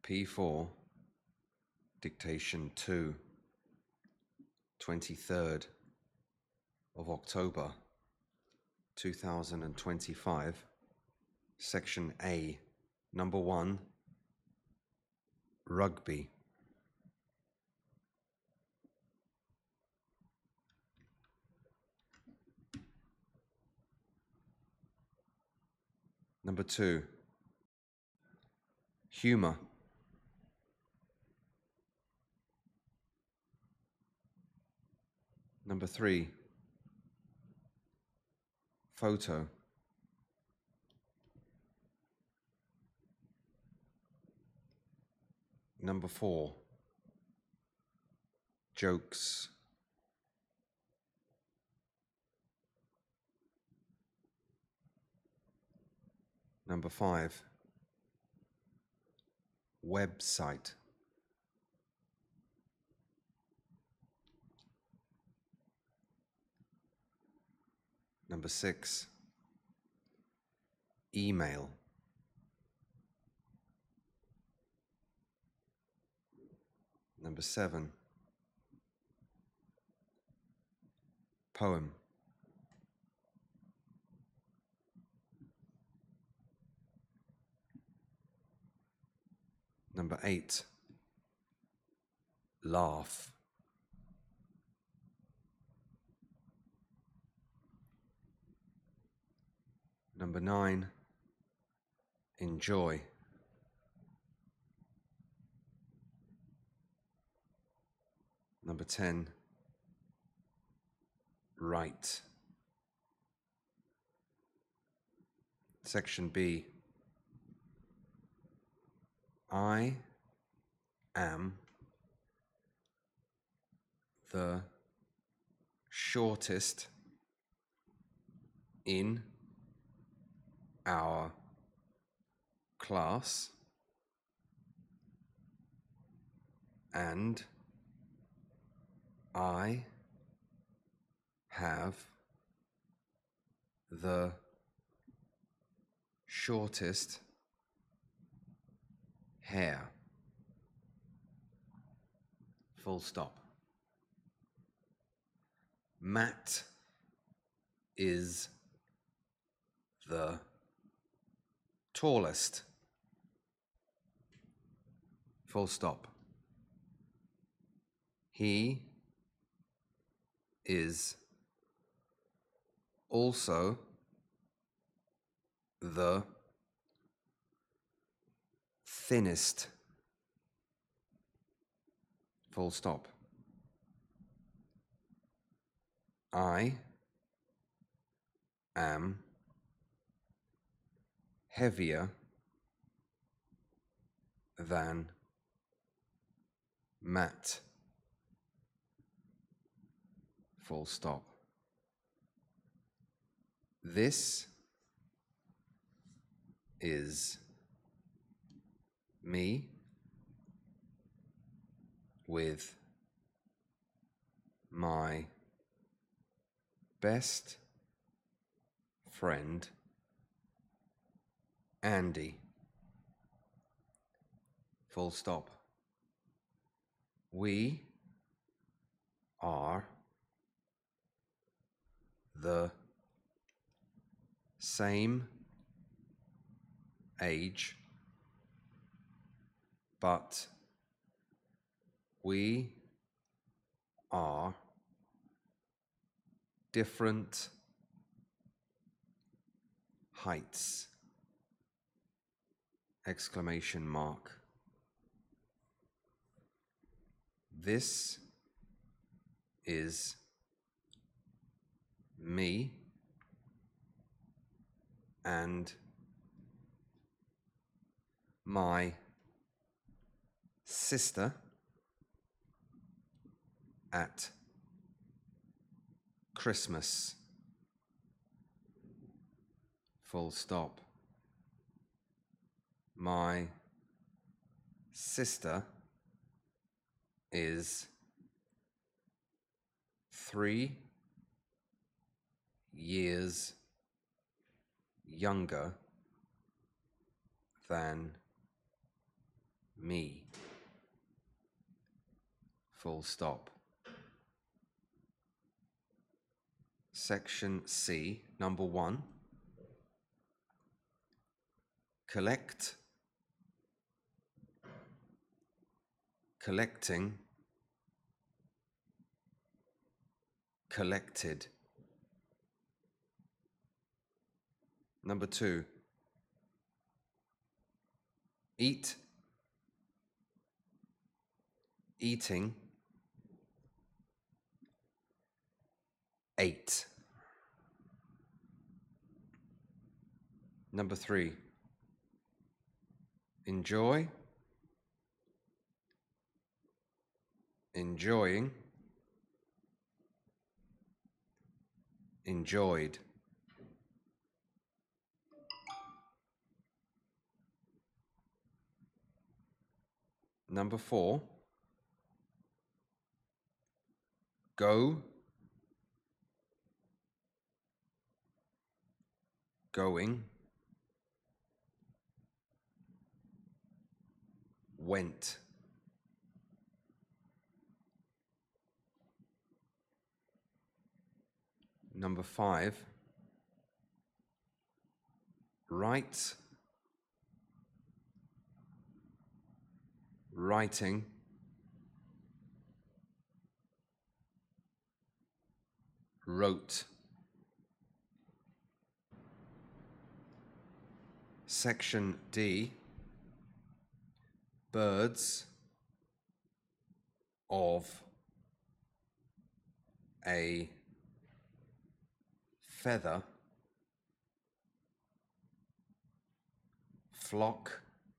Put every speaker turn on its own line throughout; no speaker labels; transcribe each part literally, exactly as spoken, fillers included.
P four, dictation two, twenty-third of October, two thousand twenty-five, section A, number one, rugby. Number two, humor. Number three, photo. Number four, jokes. Number five, website. Number six, email. Number seven, poem. Number eight, laugh. Number nine, enjoy. Number ten, write. Section B, I am the shortest in our class, and I have the shortest hair. Full stop. Matt is the tallest. Full stop. He is also the thinnest. Full stop. I am heavier than Matt. Full stop. This is me with my best friend Andy. Full stop. We are the same age, but we are different heights. Exclamation mark. This is me and my sister at Christmas. Full stop. My sister is three years younger than me. Full stop. Section C, number one. Collect, collecting, collected. Number two. Eat, eating, ate. Number three. Enjoy, enjoying, enjoyed. Number four. Go, going, went. Number five. Write, writing, wrote. Section D. Birds of a feather flock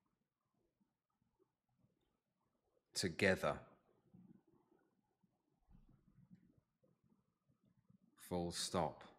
together. Full stop.